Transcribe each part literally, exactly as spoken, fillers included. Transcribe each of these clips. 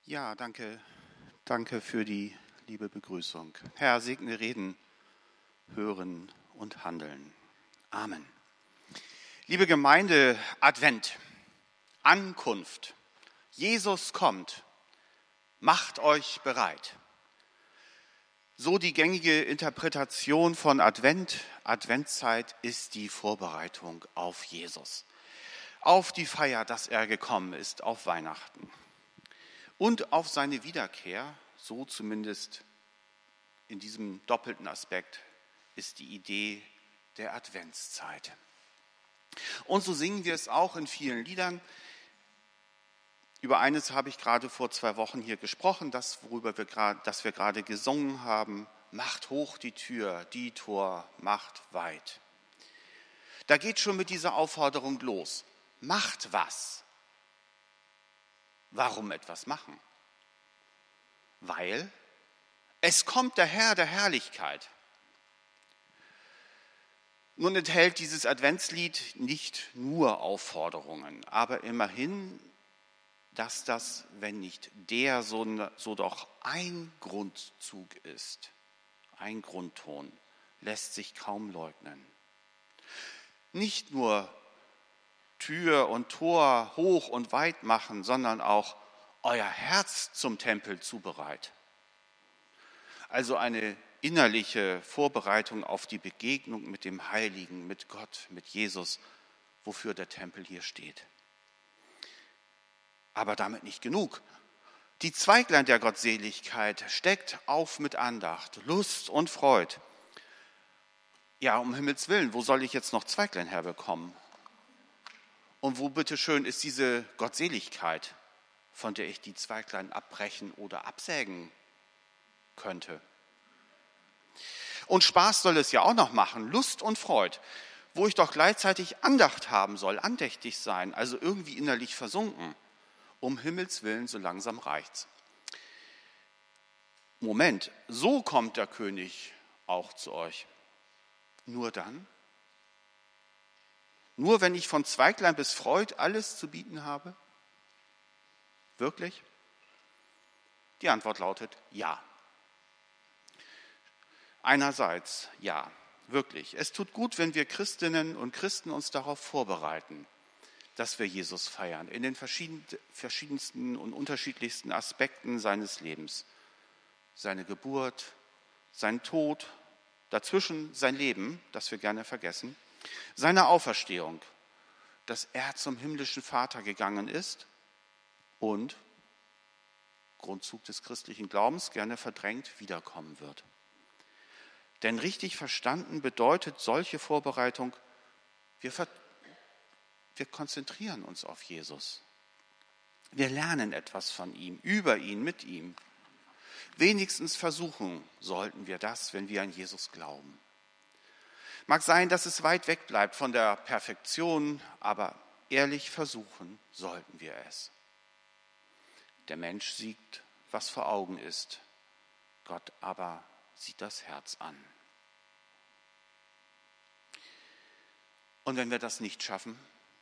Ja, danke, danke für die liebe Begrüßung. Herr, segne Reden, Hören und Handeln. Amen. Liebe Gemeinde, Advent, Ankunft. Jesus kommt. Macht euch bereit. So die gängige Interpretation von Advent. Adventszeit ist die Vorbereitung auf Jesus, auf die Feier, dass er gekommen ist, auf Weihnachten. Und auf seine Wiederkehr, so zumindest in diesem doppelten Aspekt, ist die Idee der Adventszeit. Und so singen wir es auch in vielen Liedern. Über eines habe ich gerade vor zwei Wochen hier gesprochen, das, worüber wir gerade, das wir gerade gesungen haben. Macht hoch die Tür, die Tor macht weit. Da geht schon mit dieser Aufforderung los. Macht was. Warum etwas machen? Weil es kommt der Herr der Herrlichkeit. Nun enthält dieses Adventslied nicht nur Aufforderungen, aber immerhin, dass das, wenn nicht der, so, so doch ein Grundzug ist, ein Grundton, lässt sich kaum leugnen. Nicht nur Tür und Tor hoch und weit machen, sondern auch euer Herz zum Tempel zubereit. Also eine innerliche Vorbereitung auf die Begegnung mit dem Heiligen, mit Gott, mit Jesus, wofür der Tempel hier steht. Aber damit nicht genug. Die Zweiglein der Gottseligkeit steckt auf mit Andacht, Lust und Freud. Ja, um Himmels Willen, wo soll ich jetzt noch Zweiglein herbekommen? Und wo bitteschön ist diese Gottseligkeit, von der ich die Zweiglein abbrechen oder absägen könnte? Und Spaß soll es ja auch noch machen, Lust und Freud, wo ich doch gleichzeitig Andacht haben soll, andächtig sein, also irgendwie innerlich versunken. Um Himmels Willen, so langsam reicht's. Moment, so kommt der König auch zu euch. Nur dann? Nur wenn ich von Zweiglein bis Freud alles zu bieten habe? Wirklich? Die Antwort lautet ja. Einerseits ja, wirklich. Es tut gut, wenn wir Christinnen und Christen uns darauf vorbereiten, dass wir Jesus feiern, in den verschiedensten und unterschiedlichsten Aspekten seines Lebens. Seine Geburt, sein Tod, dazwischen sein Leben, das wir gerne vergessen, seine Auferstehung, dass er zum himmlischen Vater gegangen ist und, Grundzug des christlichen Glaubens, gerne verdrängt, wiederkommen wird. Denn richtig verstanden bedeutet solche Vorbereitung, wir, ver- wir konzentrieren uns auf Jesus. Wir lernen etwas von ihm, über ihn, mit ihm. Wenigstens versuchen sollten wir das, wenn wir an Jesus glauben. Mag sein, dass es weit weg bleibt von der Perfektion, aber ehrlich versuchen sollten wir es. Der Mensch sieht, was vor Augen ist. Gott aber sieht das Herz an. Und wenn wir das nicht schaffen?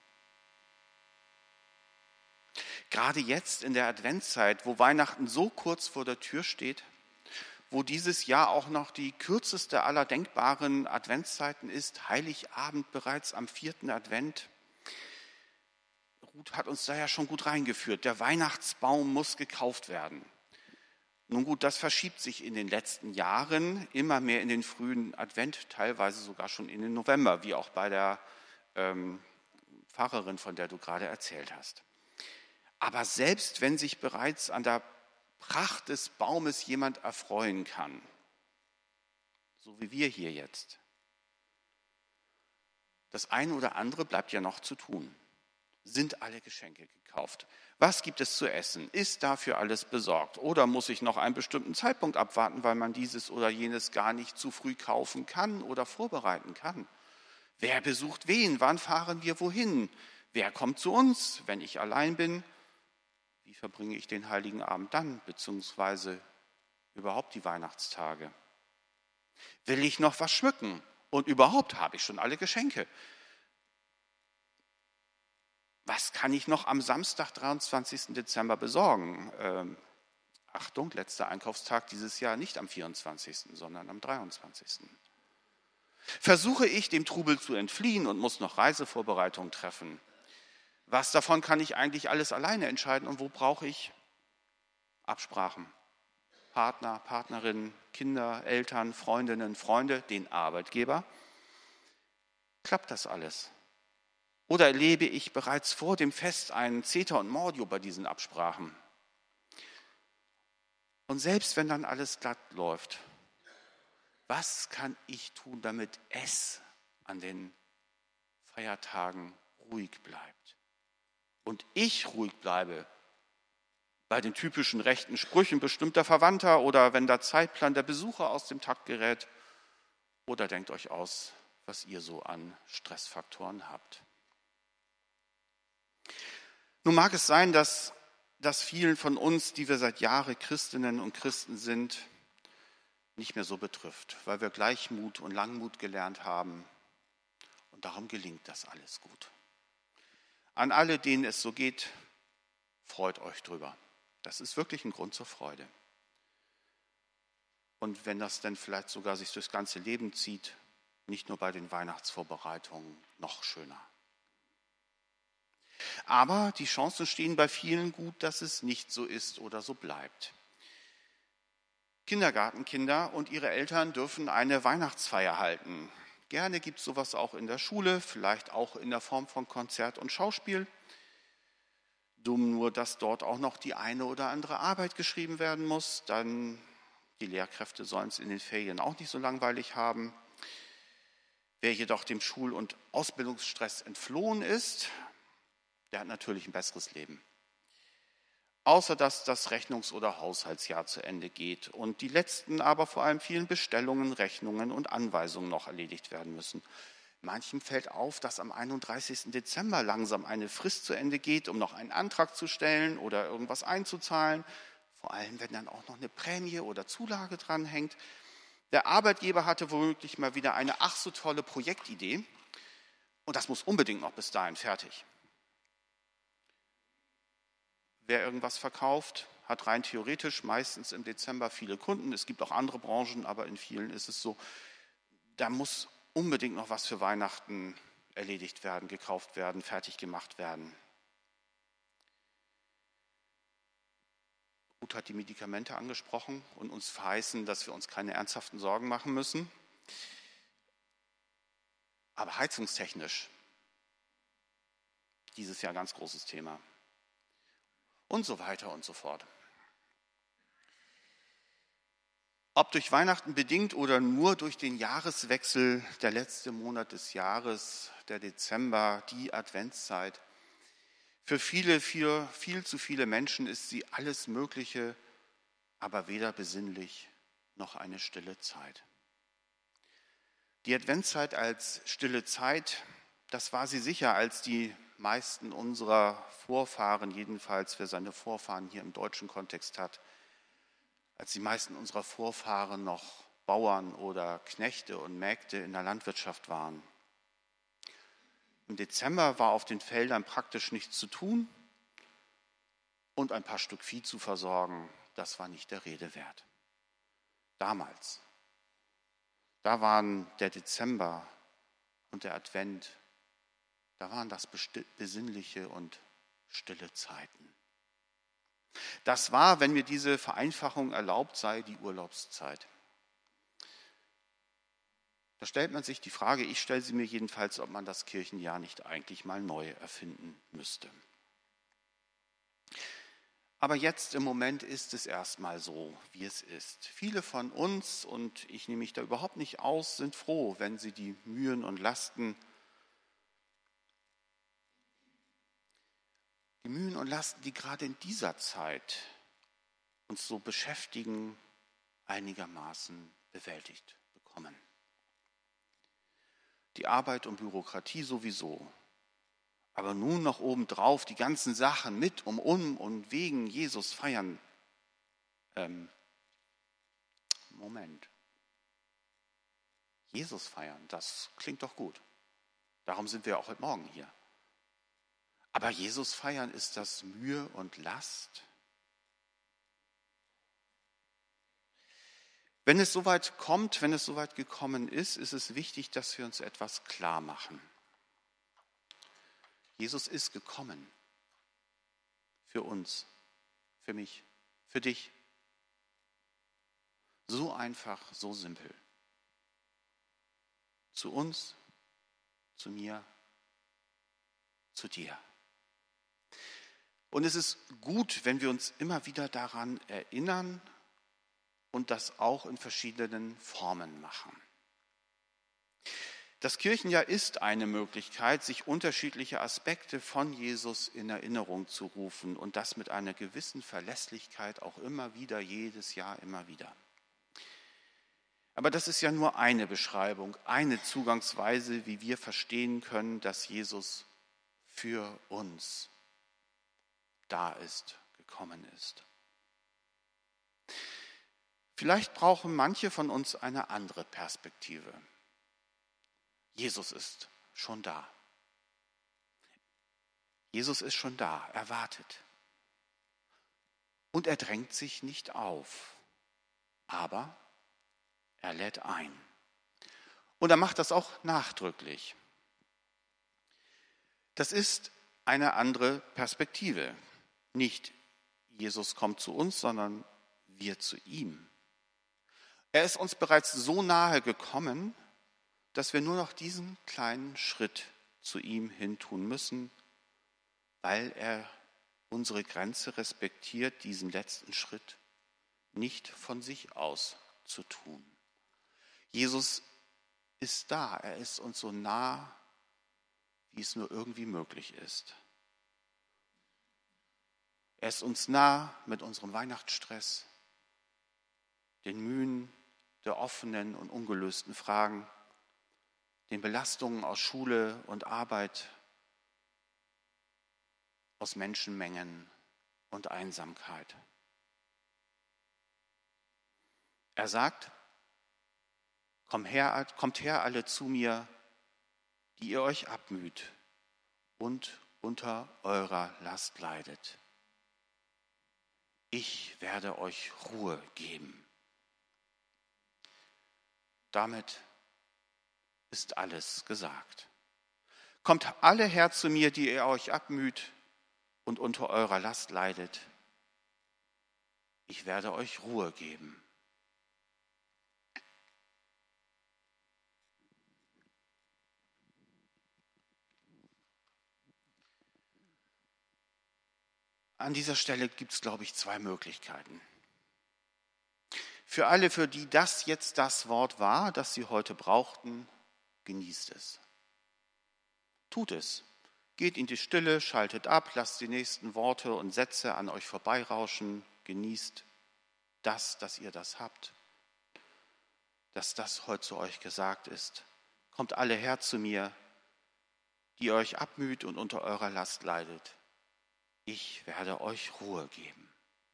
Gerade jetzt in der Adventszeit, wo Weihnachten so kurz vor der Tür steht, wo dieses Jahr auch noch die kürzeste aller denkbaren Adventszeiten ist, Heiligabend bereits am vierten Advent. Ruth hat uns da ja schon gut reingeführt. Der Weihnachtsbaum muss gekauft werden. Nun gut, das verschiebt sich in den letzten Jahren immer mehr in den frühen Advent, teilweise sogar schon in den November, wie auch bei der ähm, Pfarrerin, von der du gerade erzählt hast. Aber selbst wenn sich bereits an der Pracht des Baumes jemand erfreuen kann, so wie wir hier jetzt, das eine oder andere bleibt ja noch zu tun. Sind alle Geschenke gekauft? Was gibt es zu essen? Ist dafür alles besorgt? Oder muss ich noch einen bestimmten Zeitpunkt abwarten, weil man dieses oder jenes gar nicht zu früh kaufen kann oder vorbereiten kann? Wer besucht wen? Wann fahren wir wohin? Wer kommt zu uns, wenn ich allein bin? Wie verbringe ich den Heiligen Abend dann, beziehungsweise überhaupt die Weihnachtstage? Will ich noch was schmücken? Und überhaupt habe ich schon alle Geschenke? Was kann ich noch am Samstag, dreiundzwanzigsten Dezember besorgen? Ähm, Achtung, letzter Einkaufstag dieses Jahr nicht am vierundzwanzigsten, sondern am dreiundzwanzigsten Versuche ich, dem Trubel zu entfliehen und muss noch Reisevorbereitungen treffen? Was davon kann ich eigentlich alles alleine entscheiden und wo brauche ich Absprachen? Partner, Partnerinnen, Kinder, Eltern, Freundinnen, Freunde, den Arbeitgeber? Klappt das alles? Oder erlebe ich bereits vor dem Fest einen Zeter und Mordio bei diesen Absprachen? Und selbst wenn dann alles glatt läuft, was kann ich tun, damit es an den Feiertagen ruhig bleibt? Und ich ruhig bleibe bei den typischen rechten Sprüchen bestimmter Verwandter oder wenn der Zeitplan der Besucher aus dem Takt gerät. Oder denkt euch aus, was ihr so an Stressfaktoren habt. Nun mag es sein, dass das vielen von uns, die wir seit Jahren Christinnen und Christen sind, nicht mehr so betrifft, weil wir Gleichmut und Langmut gelernt haben. Und darum gelingt das alles gut. An alle, denen es so geht, freut euch drüber. Das ist wirklich ein Grund zur Freude. Und wenn das dann vielleicht sogar sich durchs ganze Leben zieht, nicht nur bei den Weihnachtsvorbereitungen, noch schöner. Aber die Chancen stehen bei vielen gut, dass es nicht so ist oder so bleibt. Kindergartenkinder und ihre Eltern dürfen eine Weihnachtsfeier halten. Gerne gibt es sowas auch in der Schule, vielleicht auch in der Form von Konzert und Schauspiel. Dumm nur, dass dort auch noch die eine oder andere Arbeit geschrieben werden muss. Dann die Lehrkräfte sollen es in den Ferien auch nicht so langweilig haben. Wer jedoch dem Schul- und Ausbildungsstress entflohen ist, der hat natürlich ein besseres Leben. Außer dass das Rechnungs- oder Haushaltsjahr zu Ende geht und die letzten, aber vor allem vielen Bestellungen, Rechnungen und Anweisungen noch erledigt werden müssen. Manchem fällt auf, dass am einunddreißigsten Dezember langsam eine Frist zu Ende geht, um noch einen Antrag zu stellen oder irgendwas einzuzahlen. Vor allem, wenn dann auch noch eine Prämie oder Zulage dranhängt. Der Arbeitgeber hatte womöglich mal wieder eine ach so tolle Projektidee und das muss unbedingt noch bis dahin fertig. Wer irgendwas verkauft, hat rein theoretisch meistens im Dezember viele Kunden. Es gibt auch andere Branchen, aber in vielen ist es so, da muss unbedingt noch was für Weihnachten erledigt werden, gekauft werden, fertig gemacht werden. Ruth hat die Medikamente angesprochen und uns verheißen, dass wir uns keine ernsthaften Sorgen machen müssen. Aber heizungstechnisch, dieses Jahr ganz großes Thema. Und so weiter und so fort. Ob durch Weihnachten bedingt oder nur durch den Jahreswechsel, der letzte Monat des Jahres, der Dezember, die Adventszeit. Für viele, für viel zu viele Menschen ist sie alles Mögliche, aber weder besinnlich noch eine stille Zeit. Die Adventszeit als stille Zeit, das war sie sicher, als die meisten unserer Vorfahren, jedenfalls wer seine Vorfahren hier im deutschen Kontext hat, als die meisten unserer Vorfahren noch Bauern oder Knechte und Mägde in der Landwirtschaft waren. Im Dezember war auf den Feldern praktisch nichts zu tun und ein paar Stück Vieh zu versorgen, das war nicht der Rede wert. Damals, da waren der Dezember und der Advent, da waren das besinnliche und stille Zeiten. Das war, wenn mir diese Vereinfachung erlaubt sei, die Urlaubszeit. Da stellt man sich die Frage, ich stelle sie mir jedenfalls, ob man das Kirchenjahr nicht eigentlich mal neu erfinden müsste. Aber jetzt im Moment ist es erstmal so, wie es ist. Viele von uns, und ich nehme mich da überhaupt nicht aus, sind froh, wenn sie die Mühen und Lasten, die Mühen und Lasten, die gerade in dieser Zeit uns so beschäftigen, einigermaßen bewältigt bekommen. Die Arbeit und Bürokratie sowieso. Aber nun noch obendrauf die ganzen Sachen mit, um, um und wegen Jesus feiern. Ähm, Moment. Jesus feiern, das klingt doch gut. Darum sind wir auch heute Morgen hier. Aber Jesus feiern, ist das Mühe und Last? Wenn es soweit kommt, wenn es soweit gekommen ist, ist es wichtig, dass wir uns etwas klar machen. Jesus ist gekommen. Für uns, für mich, für dich. So einfach, so simpel. Zu uns, zu mir, zu dir. Und es ist gut, wenn wir uns immer wieder daran erinnern und das auch in verschiedenen Formen machen. Das Kirchenjahr ist eine Möglichkeit, sich unterschiedliche Aspekte von Jesus in Erinnerung zu rufen und das mit einer gewissen Verlässlichkeit auch immer wieder, jedes Jahr immer wieder. Aber das ist ja nur eine Beschreibung, eine Zugangsweise, wie wir verstehen können, dass Jesus für uns da ist, gekommen ist. Vielleicht brauchen manche von uns eine andere Perspektive. Jesus ist schon da. Jesus ist schon da, er wartet. Und er drängt sich nicht auf, aber er lädt ein. Und er macht das auch nachdrücklich. Das ist eine andere Perspektive. Nicht Jesus kommt zu uns, sondern wir zu ihm. Er ist uns bereits so nahe gekommen, dass wir nur noch diesen kleinen Schritt zu ihm hin tun müssen, weil er unsere Grenze respektiert, diesen letzten Schritt nicht von sich aus zu tun. Jesus ist da, er ist uns so nah, wie es nur irgendwie möglich ist. Er ist uns nah mit unserem Weihnachtsstress, den Mühen der offenen und ungelösten Fragen, den Belastungen aus Schule und Arbeit, aus Menschenmengen und Einsamkeit. Er sagt, Komm her, kommt her alle zu mir, die ihr euch abmüht und unter eurer Last leidet. Ich werde euch Ruhe geben. Damit ist alles gesagt. Kommt alle her zu mir, die ihr euch abmüht und unter eurer Last leidet. Ich werde euch Ruhe geben. An dieser Stelle gibt es, glaube ich, zwei Möglichkeiten. Für alle, für die das jetzt das Wort war, das sie heute brauchten, genießt es. Tut es. Geht in die Stille, schaltet ab, lasst die nächsten Worte und Sätze an euch vorbeirauschen, genießt das, dass ihr das habt, dass das heute zu euch gesagt ist. Kommt alle her zu mir, die ihr euch abmüht und unter eurer Last leidet. Ich werde euch Ruhe geben.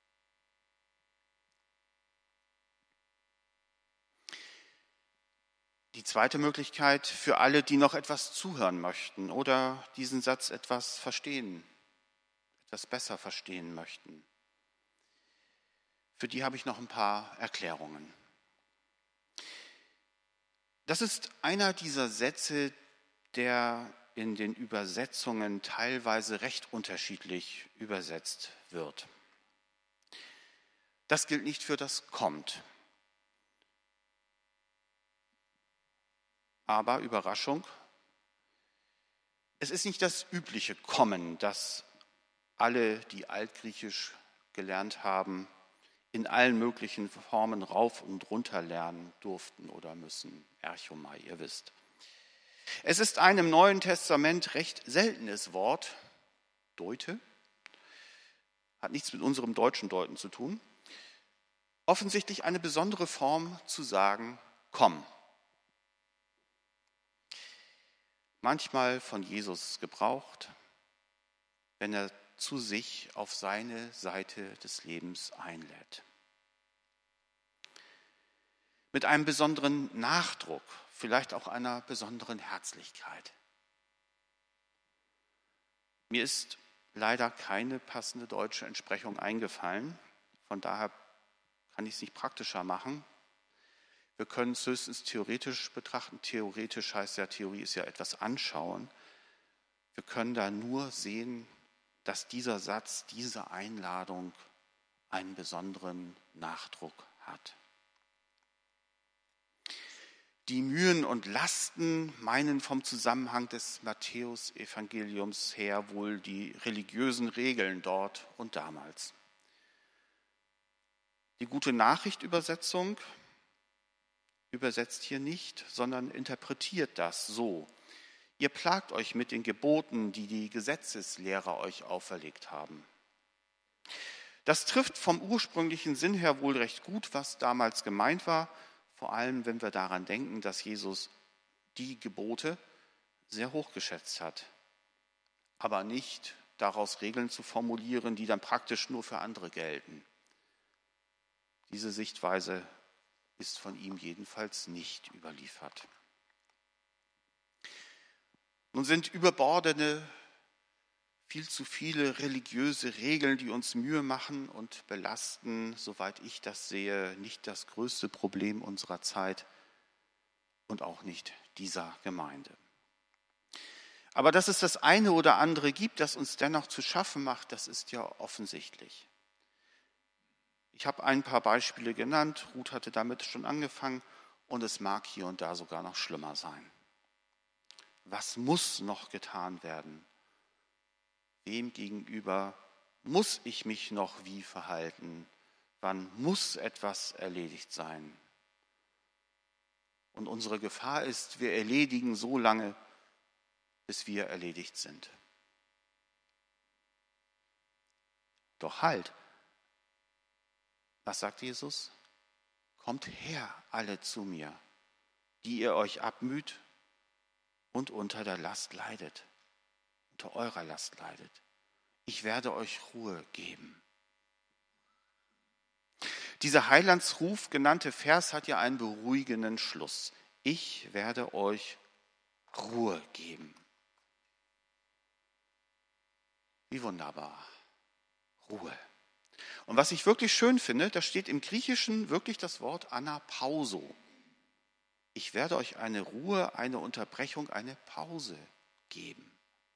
Die zweite Möglichkeit für alle, die noch etwas zuhören möchten oder diesen Satz etwas verstehen, etwas besser verstehen möchten. Für die habe ich noch ein paar Erklärungen. Das ist einer dieser Sätze, der in den Übersetzungen teilweise recht unterschiedlich übersetzt wird. Das gilt nicht für das kommt. Aber Überraschung, es ist nicht das übliche Kommen, das alle, die Altgriechisch gelernt haben, in allen möglichen Formen rauf und runter lernen durften oder müssen. Erchomai, ihr wisst. Es ist ein im Neuen Testament recht seltenes Wort, deute, hat nichts mit unserem deutschen Deuten zu tun. Offensichtlich eine besondere Form zu sagen, komm. Manchmal von Jesus gebraucht, wenn er zu sich auf seine Seite des Lebens einlädt. Mit einem besonderen Nachdruck, vielleicht auch einer besonderen Herzlichkeit. Mir ist leider keine passende deutsche Entsprechung eingefallen, von daher kann ich es nicht praktischer machen. Wir können es höchstens theoretisch betrachten. Theoretisch heißt ja, Theorie ist ja etwas anschauen. Wir können da nur sehen, dass dieser Satz, diese Einladung einen besonderen Nachdruck hat. Die Mühen und Lasten meinen vom Zusammenhang des Matthäusevangeliums her wohl die religiösen Regeln dort und damals. Die Gute-Nachricht-Übersetzung übersetzt hier nicht, sondern interpretiert das so: Ihr plagt euch mit den Geboten, die die Gesetzeslehrer euch auferlegt haben. Das trifft vom ursprünglichen Sinn her wohl recht gut, was damals gemeint war, vor allem wenn wir daran denken, dass Jesus die Gebote sehr hoch geschätzt hat, aber nicht daraus Regeln zu formulieren, die dann praktisch nur für andere gelten. Diese Sichtweise ist von ihm jedenfalls nicht überliefert. Nun sind überbordende, viel zu viele religiöse Regeln, die uns Mühe machen und belasten, soweit ich das sehe, nicht das größte Problem unserer Zeit und auch nicht dieser Gemeinde. Aber dass es das eine oder andere gibt, das uns dennoch zu schaffen macht, das ist ja offensichtlich. Ich habe ein paar Beispiele genannt, Ruth hatte damit schon angefangen und es mag hier und da sogar noch schlimmer sein. Was muss noch getan werden? Wem gegenüber muss ich mich noch wie verhalten? Wann muss etwas erledigt sein? Und unsere Gefahr ist, wir erledigen so lange, bis wir erledigt sind. Doch halt, was sagt Jesus? Kommt her, alle zu mir, die ihr euch abmüht und unter der Last leidet, unter eurer Last leidet. Ich werde euch Ruhe geben. Dieser Heilandsruf genannte Vers hat ja einen beruhigenden Schluss. Ich werde euch Ruhe geben. Wie wunderbar. Ruhe. Und was ich wirklich schön finde, da steht im Griechischen wirklich das Wort Anapauso. Ich werde euch eine Ruhe, eine Unterbrechung, eine Pause geben.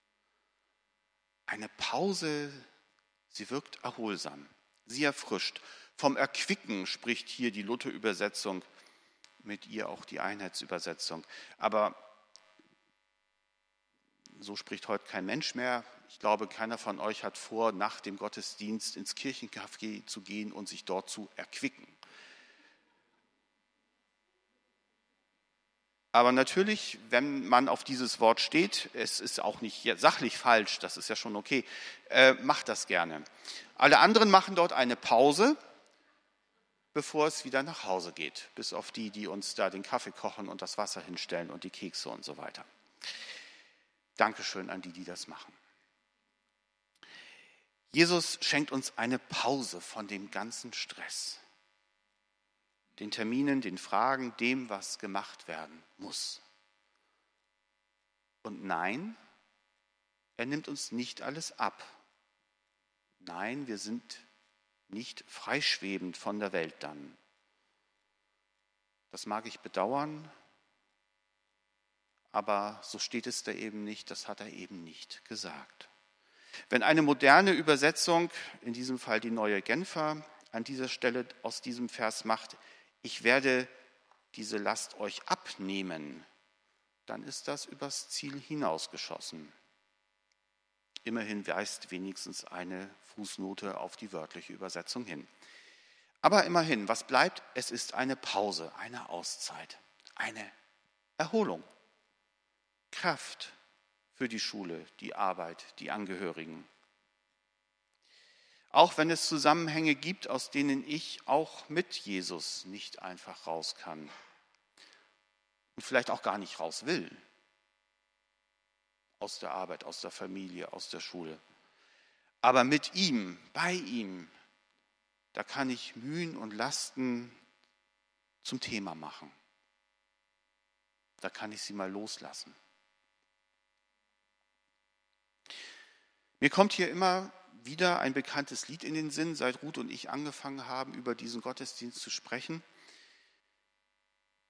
Eine Pause, sie wirkt erholsam, sie erfrischt. Vom Erquicken spricht hier die Luther-Übersetzung, mit ihr auch die Einheitsübersetzung. Aber so spricht heute kein Mensch mehr. Ich glaube, keiner von euch hat vor, nach dem Gottesdienst ins Kirchencafé zu gehen und sich dort zu erquicken. Aber natürlich, wenn man auf dieses Wort steht, es ist auch nicht sachlich falsch, das ist ja schon okay, äh, macht das gerne. Alle anderen machen dort eine Pause, bevor es wieder nach Hause geht, bis auf die, die uns da den Kaffee kochen und das Wasser hinstellen und die Kekse und so weiter. Dankeschön an die, die das machen. Jesus schenkt uns eine Pause von dem ganzen Stress, den Terminen, den Fragen, dem, was gemacht werden muss. Und nein, er nimmt uns nicht alles ab. Nein, wir sind nicht freischwebend von der Welt dann. Das mag ich bedauern, aber so steht es da eben nicht, das hat er eben nicht gesagt. Wenn eine moderne Übersetzung, in diesem Fall die Neue Genfer, an dieser Stelle aus diesem Vers macht, ich werde diese Last euch abnehmen, dann ist das übers Ziel hinausgeschossen. Immerhin weist wenigstens eine Fußnote auf die wörtliche Übersetzung hin. Aber immerhin, was bleibt? Es ist eine Pause, eine Auszeit, eine Erholung, Kraft für die Schule, die Arbeit, die Angehörigen. Auch wenn es Zusammenhänge gibt, aus denen ich auch mit Jesus nicht einfach raus kann und vielleicht auch gar nicht raus will. Aus der Arbeit, aus der Familie, aus der Schule. Aber mit ihm, bei ihm, da kann ich Mühen und Lasten zum Thema machen. Da kann ich sie mal loslassen. Mir kommt hier immer wieder ein bekanntes Lied in den Sinn, seit Ruth und ich angefangen haben, über diesen Gottesdienst zu sprechen.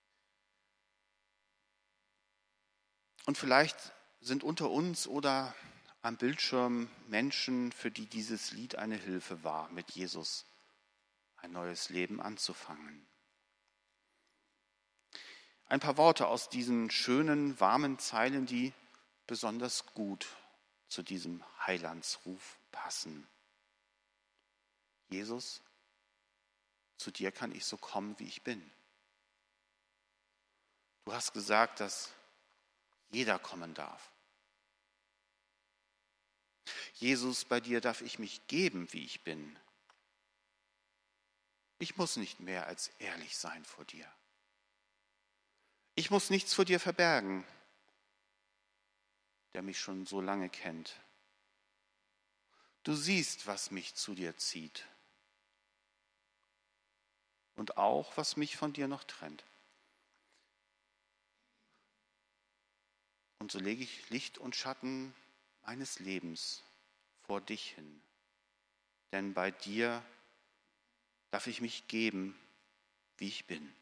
Und vielleicht sind unter uns oder am Bildschirm Menschen, für die dieses Lied eine Hilfe war, mit Jesus ein neues Leben anzufangen. Ein paar Worte aus diesen schönen, warmen Zeilen, die besonders gut zu diesem Heilandsruf passen. Jesus, zu dir kann ich so kommen, wie ich bin. Du hast gesagt, dass jeder kommen darf. Jesus, bei dir darf ich mich geben, wie ich bin. Ich muss nicht mehr als ehrlich sein vor dir. Ich muss nichts vor dir verbergen, der mich schon so lange kennt. Du siehst, was mich zu dir zieht und auch, was mich von dir noch trennt. Und so lege ich Licht und Schatten meines Lebens vor dich hin. Denn bei dir darf ich mich geben, wie ich bin.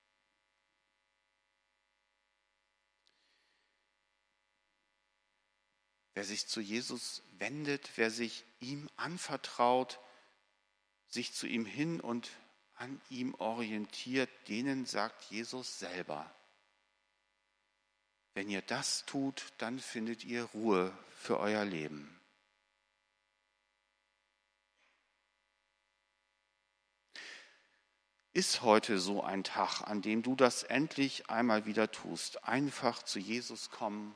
Wer sich zu Jesus wendet, wer sich ihm anvertraut, sich zu ihm hin und an ihm orientiert, denen sagt Jesus selber: Wenn ihr das tut, dann findet ihr Ruhe für euer Leben. Ist heute so ein Tag, an dem du das endlich einmal wieder tust, einfach zu Jesus kommen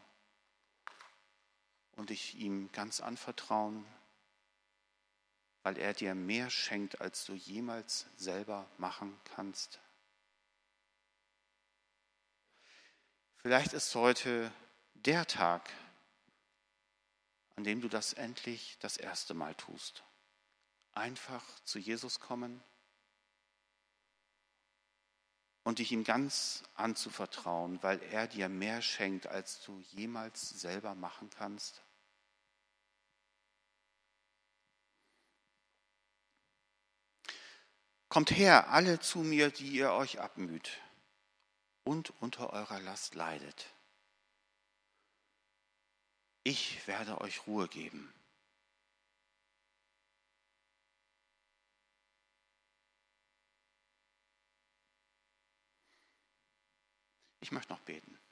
und dich ihm ganz anvertrauen, weil er dir mehr schenkt, als du jemals selber machen kannst? Vielleicht ist heute der Tag, an dem du das endlich das erste Mal tust. Einfach zu Jesus kommen und dich ihm ganz anzuvertrauen, weil er dir mehr schenkt, als du jemals selber machen kannst. Kommt her, alle zu mir, die ihr euch abmüht und unter eurer Last leidet. Ich werde euch Ruhe geben. Ich möchte noch beten.